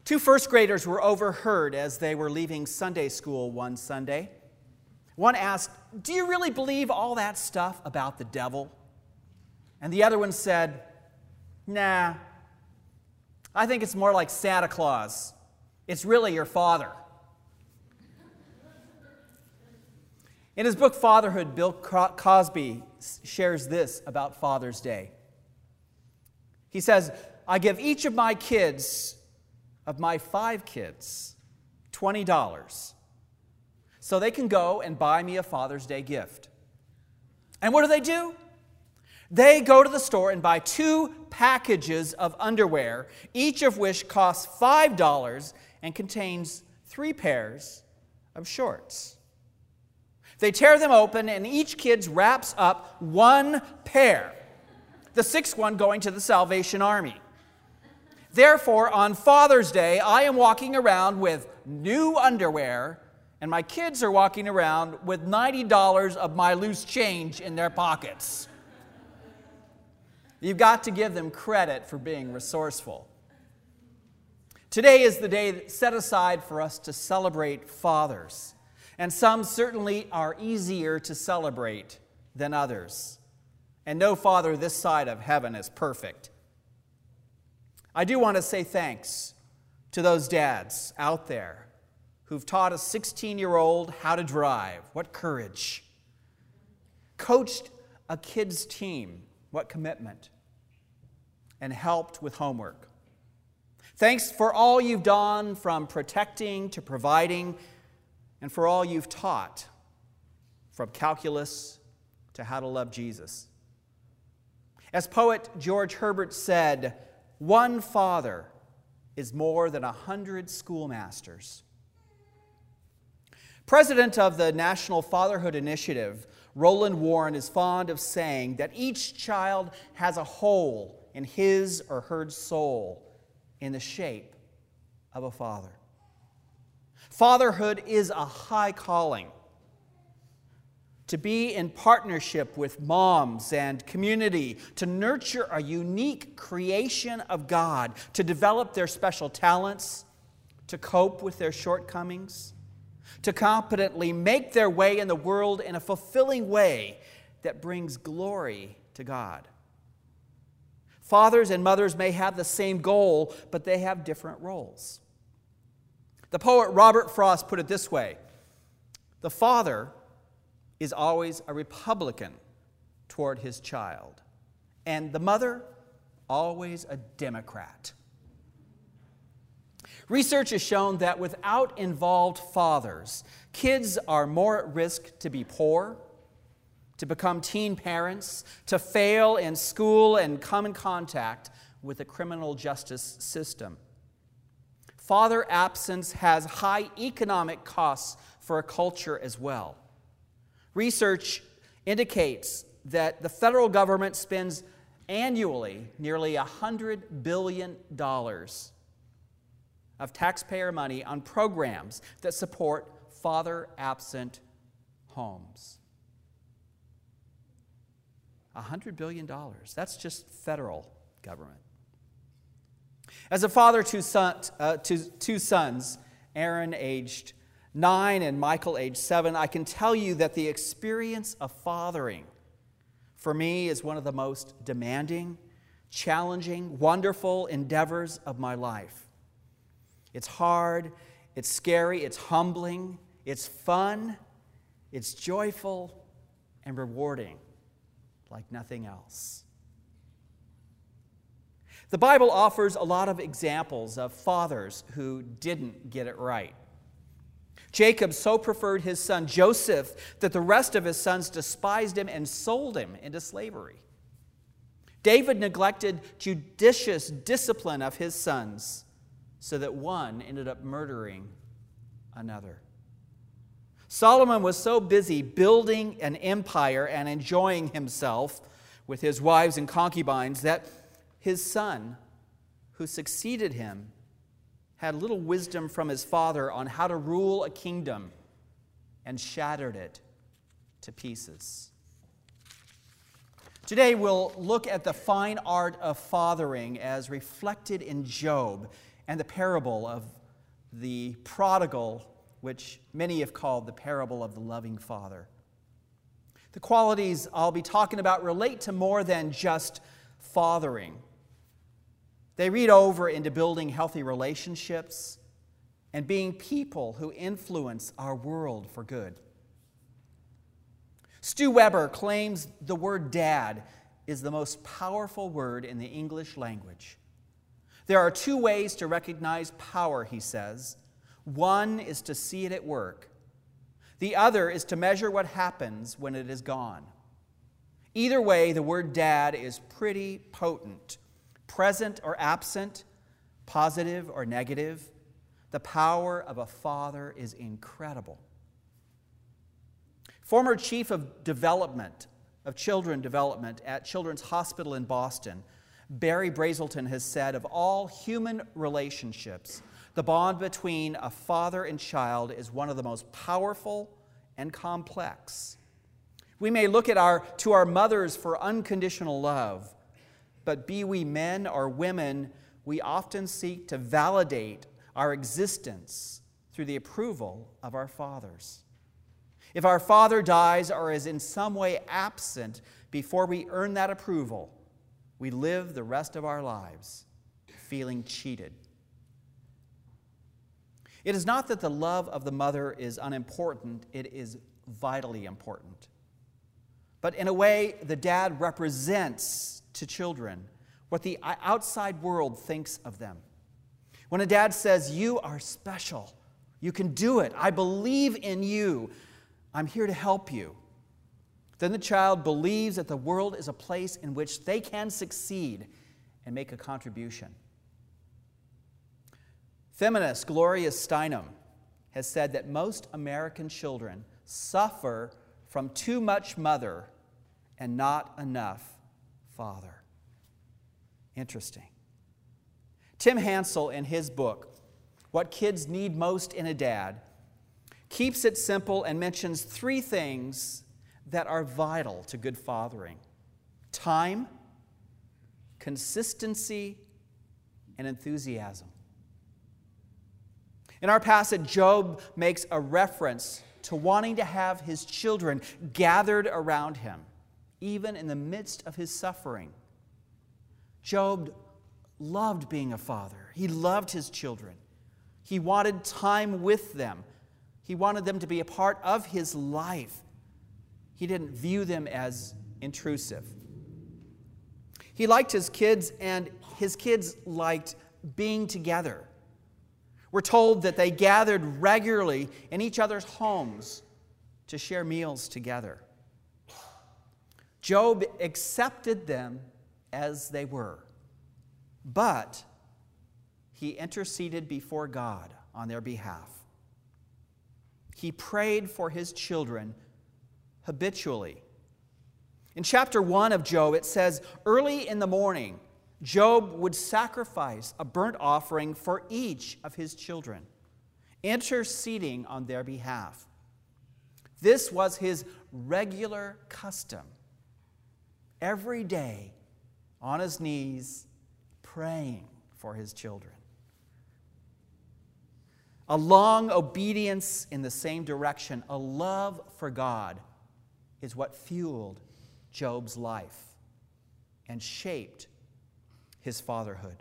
Two first graders were overheard as they were leaving Sunday school one Sunday. One asked, "Do you really believe all that stuff about the devil?" And the other one said, "Nah, I think it's more like Santa Claus. It's really your father." In his book Fatherhood, Bill Cosby shares this about Father's Day. He says, "I give each of my 5 kids, $20 so they can go and buy me a Father's Day gift." And what do? They go to the store and buy 2 packages of underwear, each of which costs $5 and contains 3 pairs of shorts. They tear them open and each kid wraps up 1 pair, the 6th one going to the Salvation Army. Therefore, on Father's Day, I am walking around with new underwear, and my kids are walking around with $90 of my loose change in their pockets. You've got to give them credit for being resourceful. Today is the day set aside for us to celebrate fathers, and some certainly are easier to celebrate than others. And no father this side of heaven is perfect. I do want to say thanks to those dads out there who've taught a 16-year-old how to drive. What courage. Coached a kids' team. What commitment. And helped with homework. Thanks for all you've done, from protecting to providing, and for all you've taught, from calculus to how to love Jesus. As poet George Herbert said, "One father is more than 100 schoolmasters." President of the National Fatherhood Initiative, Roland Warren, is fond of saying that each child has a hole in his or her soul in the shape of a father. Fatherhood is a high calling. To be in partnership with moms and community, to nurture a unique creation of God, to develop their special talents, to cope with their shortcomings, to competently make their way in the world in a fulfilling way that brings glory to God. Fathers and mothers may have the same goal, but they have different roles. The poet Robert Frost put it this way: "The father is always a Republican toward his child, and the mother always a Democrat." Research has shown that without involved fathers, kids are more at risk to be poor, to become teen parents, to fail in school and come in contact with the criminal justice system. Father absence has high economic costs for a culture as well. Research indicates that the federal government spends annually nearly $100 billion of taxpayer money on programs that support father-absent homes. $100 billion. That's just federal government. As a father to two sons, Aaron aged 9 and Michael aged 7, I can tell you that the experience of fathering for me is one of the most demanding, challenging, wonderful endeavors of my life. It's hard, it's scary, it's humbling, it's fun, it's joyful, and rewarding like nothing else. The Bible offers a lot of examples of fathers who didn't get it right. Jacob so preferred his son Joseph that the rest of his sons despised him and sold him into slavery. David neglected judicious discipline of his sons so that one ended up murdering another. Solomon was so busy building an empire and enjoying himself with his wives and concubines that his son, who succeeded him, had little wisdom from his father on how to rule a kingdom and shattered it to pieces. Today we'll look at the fine art of fathering as reflected in Job and the parable of the prodigal, which many have called the parable of the loving father. The qualities I'll be talking about relate to more than just fathering. They read over into building healthy relationships and being people who influence our world for good. Stu Weber claims the word dad is the most powerful word in the English language. There are two ways to recognize power, he says. One is to see it at work. The other is to measure what happens when it is gone. Either way, the word dad is pretty potent. Present or absent, positive or negative, the power of a father is incredible. Former chief of development, of children development at Children's Hospital in Boston, Barry Brazelton has said, of all human relationships, the bond between a father and child is one of the most powerful and complex. We may look at to our mothers for unconditional love, but be we men or women, we often seek to validate our existence through the approval of our fathers. If our father dies or is in some way absent before we earn that approval, we live the rest of our lives feeling cheated. It is not that the love of the mother is unimportant, it is vitally important. But in a way, the dad represents to children what the outside world thinks of them. When a dad says, "You are special, you can do it, I believe in you, I'm here to help you," then the child believes that the world is a place in which they can succeed and make a contribution. Feminist Gloria Steinem has said that most American children suffer from too much mother and not enough father. Interesting. Tim Hansel, in his book, What Kids Need Most in a Dad, keeps it simple and mentions three things that are vital to good fathering: time, consistency, and enthusiasm. In our passage, Job makes a reference to wanting to have his children gathered around him, even in the midst of his suffering. Job loved being a father. He loved his children. He wanted time with them. He wanted them to be a part of his life. He didn't view them as intrusive. He liked his kids, and his kids liked being together. We're told that they gathered regularly in each other's homes to share meals together. Job accepted them as they were, but he interceded before God on their behalf. He prayed for his children habitually. In chapter 1 of Job, it says, early in the morning, Job would sacrifice a burnt offering for each of his children, interceding on their behalf. This was his regular custom. Every day, on his knees, praying for his children. A long obedience in the same direction, a love for God, is what fueled Job's life and shaped his fatherhood.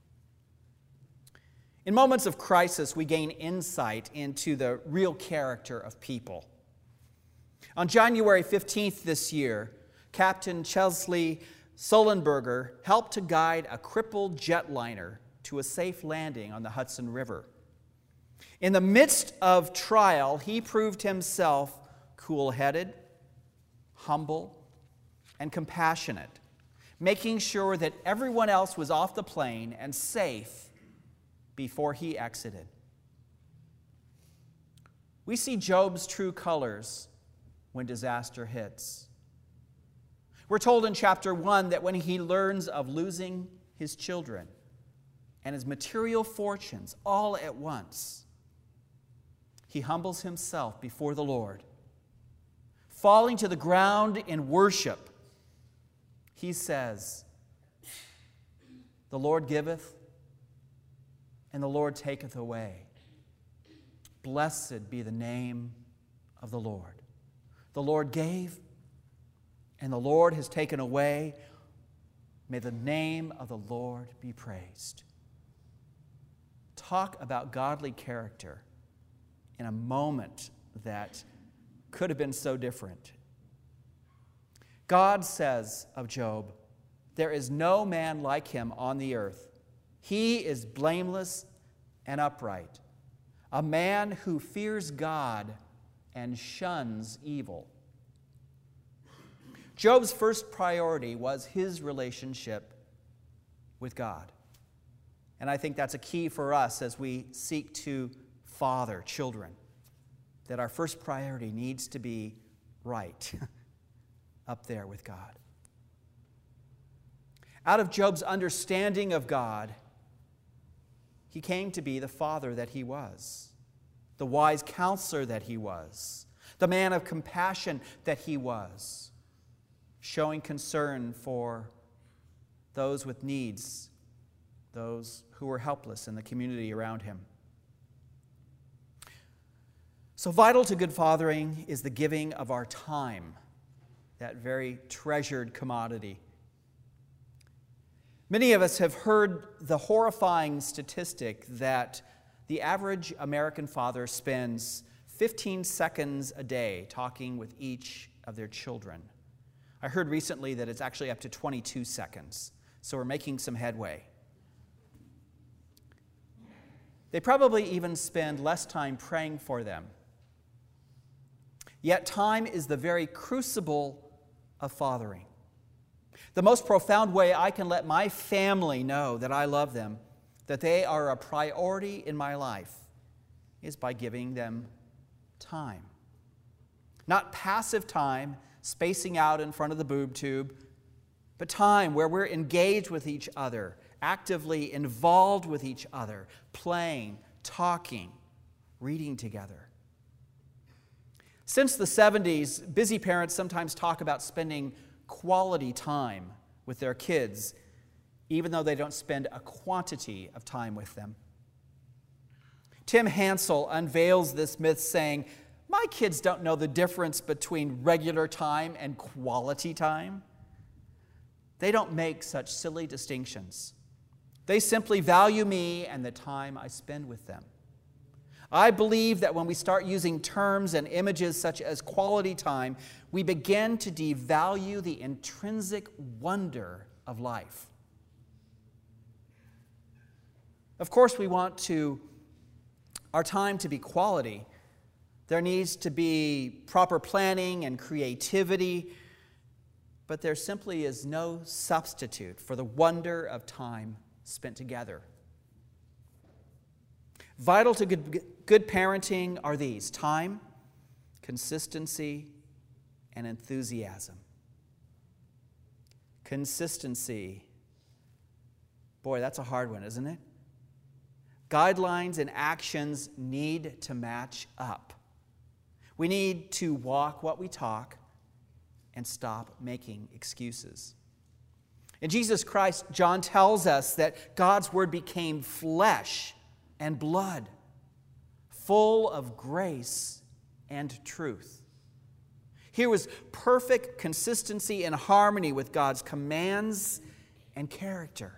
In moments of crisis, we gain insight into the real character of people. On January 15th this year, Captain Chesley Sullenberger helped to guide a crippled jetliner to a safe landing on the Hudson River. In the midst of trial, he proved himself cool-headed, humble, and compassionate, making sure that everyone else was off the plane and safe before he exited. We see Job's true colors when disaster hits. We're told in chapter 1 that when he learns of losing his children and his material fortunes all at once, he humbles himself before the Lord. Falling to the ground in worship, he says, "The Lord giveth, and the Lord taketh away. Blessed be the name of the Lord. The Lord gave, and the Lord has taken away. May the name of the Lord be praised. Talk about godly character in a moment that could have been so different. God says of Job, there is no man like him on the earth. He is blameless and upright, a man who fears God and shuns evil. Job's first priority was his relationship with God. And I think that's a key for us as we seek to father children, that our first priority needs to be right up there with God. Out of Job's understanding of God, he came to be the father that he was, the wise counselor that he was, the man of compassion that he was, showing concern for those with needs, those who were helpless in the community around him. So vital to good fathering is the giving of our time, that very treasured commodity. Many of us have heard the horrifying statistic that the average American father spends 15 seconds a day talking with each of their children. I heard recently that it's actually up to 22 seconds, so we're making some headway. They probably even spend less time praying for them. Yet time is the very crucible of fathering. The most profound way I can let my family know that I love them, that they are a priority in my life, is by giving them time. Not passive time, spacing out in front of the boob tube, but time where we're engaged with each other, actively involved with each other, playing, talking, reading together. Since the 70s, busy parents sometimes talk about spending quality time with their kids, even though they don't spend a quantity of time with them. Tim Hansel unveils this myth saying, "My kids don't know the difference between regular time and quality time. They don't make such silly distinctions. They simply value me and the time I spend with them." I believe that when we start using terms and images such as quality time, we begin to devalue the intrinsic wonder of life. Of course, we want our time to be quality. There needs to be proper planning and creativity, but there simply is no substitute for the wonder of time spent together. Vital to good parenting are these: time, consistency, and enthusiasm. Consistency. Boy, that's a hard one, isn't it? Guidelines and actions need to match up. We need to walk what we talk and stop making excuses. In Jesus Christ, John tells us that God's Word became flesh and blood, full of grace and truth. Here was perfect consistency and harmony with God's commands and character.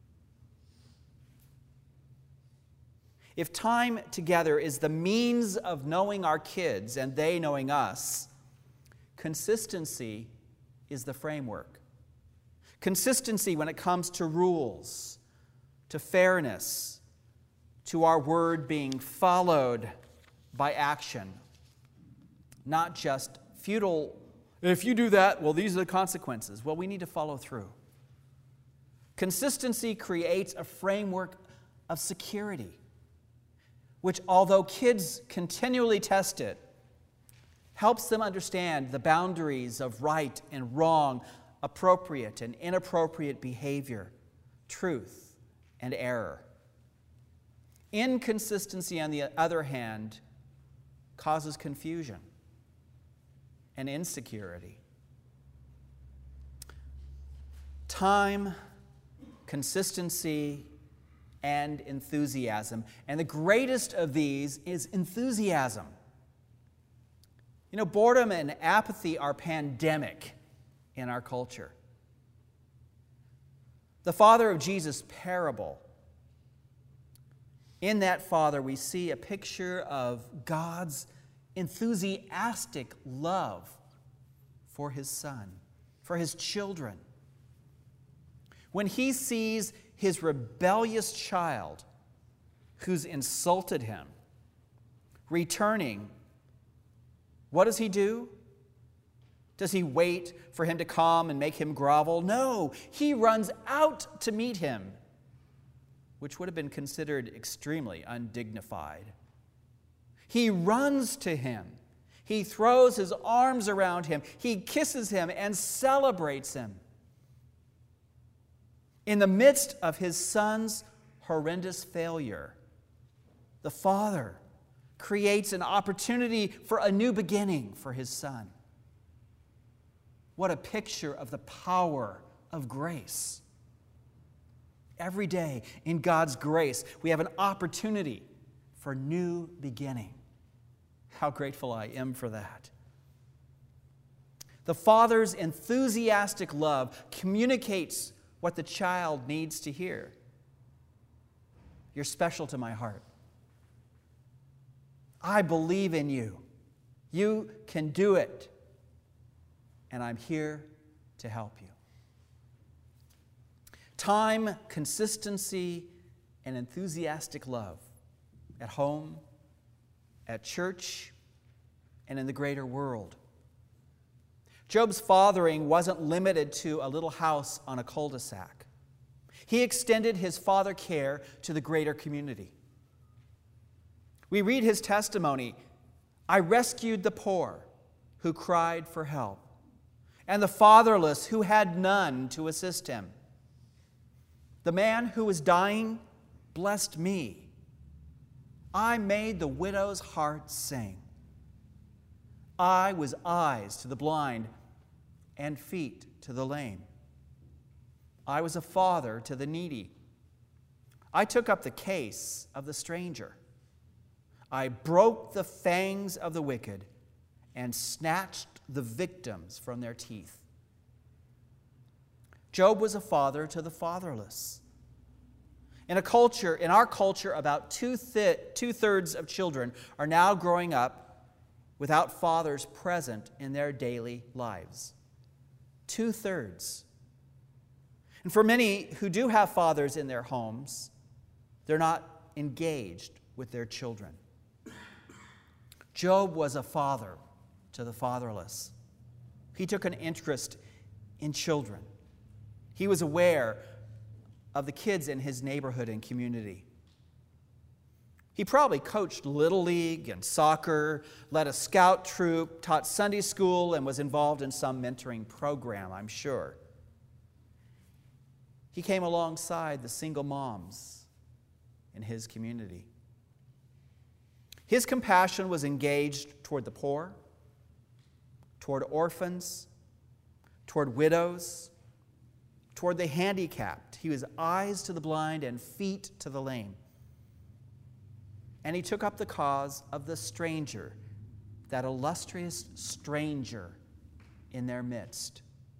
If time together is the means of knowing our kids and they knowing us, consistency is the framework. Consistency when it comes to rules, to fairness, to our word being followed by action, not just futile, if you do that, well, these are the consequences. Well, we need to follow through. Consistency creates a framework of security, which, although kids continually test it, helps them understand the boundaries of right and wrong, appropriate and inappropriate behavior, truth and error. Inconsistency, on the other hand, causes confusion and insecurity. Time, consistency, and enthusiasm. And the greatest of these is enthusiasm. You know, boredom and apathy are pandemic in our culture. The father of Jesus' parable, in that father we see a picture of God's enthusiastic love for his son, for his children. When he sees his rebellious child who's insulted him returning, what does he do? Does he wait for him to come and make him grovel? No, he runs out to meet him, which would have been considered extremely undignified. He runs to him. He throws his arms around him. He kisses him and celebrates him. In the midst of his son's horrendous failure, the father creates an opportunity for a new beginning for his son. What a picture of the power of grace. Every day in God's grace, we have an opportunity for new beginning. How grateful I am for that. The father's enthusiastic love communicates what the child needs to hear. You're special to my heart. I believe in you. You can do it. And I'm here to help you. Time, consistency, and enthusiastic love at home, at church, and in the greater world. Job's fathering wasn't limited to a little house on a cul-de-sac. He extended his father care to the greater community. We read his testimony, "I rescued the poor who cried for help, and the fatherless who had none to assist him. The man who was dying blessed me. I made the widow's heart sing. I was eyes to the blind and feet to the lame. I was a father to the needy. I took up the case of the stranger. I broke the fangs of the wicked and snatched the victims from their teeth." Job was a father to the fatherless. In our culture, about two-thirds of children are now growing up without fathers present in their daily lives. 2/3. And for many who do have fathers in their homes, they're not engaged with their children. Job was a father to the fatherless. He took an interest in children. He was aware of the kids in his neighborhood and community. He probably coached Little League and soccer, led a scout troop, taught Sunday school, and was involved in some mentoring program, I'm sure. He came alongside the single moms in his community. His compassion was engaged toward the poor, toward orphans, toward widows, toward the handicapped. He was eyes to the blind and feet to the lame. And he took up the cause of the stranger, that illustrious stranger in their midst.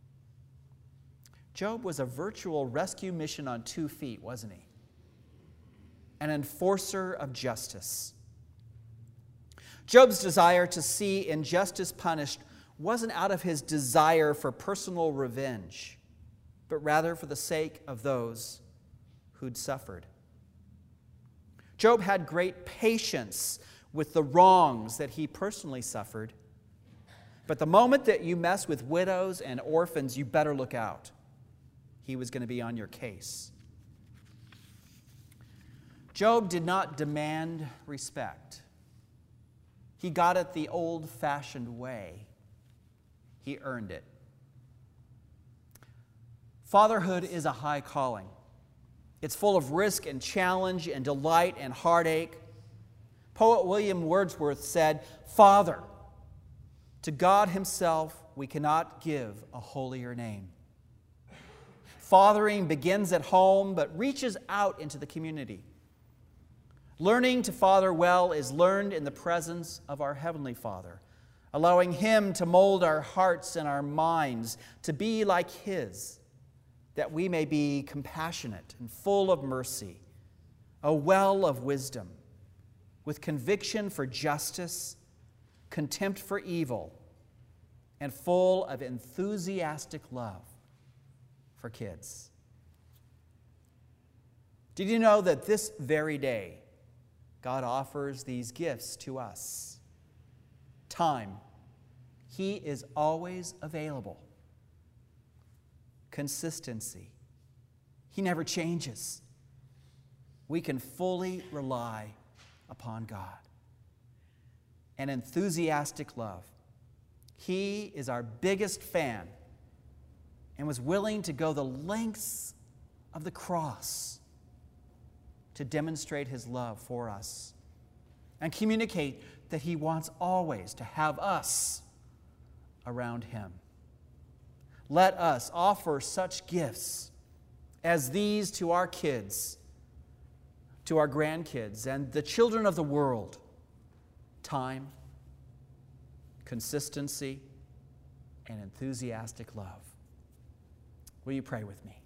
Job was a virtual rescue mission on 2 feet, wasn't he? An enforcer of justice. Job's desire to see injustice punished wasn't out of his desire for personal revenge, but rather for the sake of those who'd suffered. Job had great patience with the wrongs that he personally suffered. But the moment that you mess with widows and orphans, you better look out. He was going to be on your case. Job did not demand respect. He got it the old-fashioned way. He earned it. Fatherhood is a high calling. It's full of risk and challenge and delight and heartache. Poet William Wordsworth said, "Father, to God himself we cannot give a holier name. Fathering begins at home but reaches out into the community. Learning to father well is learned in the presence of our Heavenly Father, allowing Him to mold our hearts and our minds to be like His, that we may be compassionate and full of mercy, a well of wisdom, with conviction for justice, contempt for evil, and full of enthusiastic love for kids. Did you know that this very day, God offers these gifts to us? Time. He is always available. Consistency. He never changes. We can fully rely upon God. And enthusiastic love. He is our biggest fan and was willing to go the lengths of the cross to demonstrate His love for us and communicate that He wants always to have us around Him. Let us offer such gifts as these to our kids, to our grandkids, and the children of the world. Time, consistency, and enthusiastic love. Will you pray with me?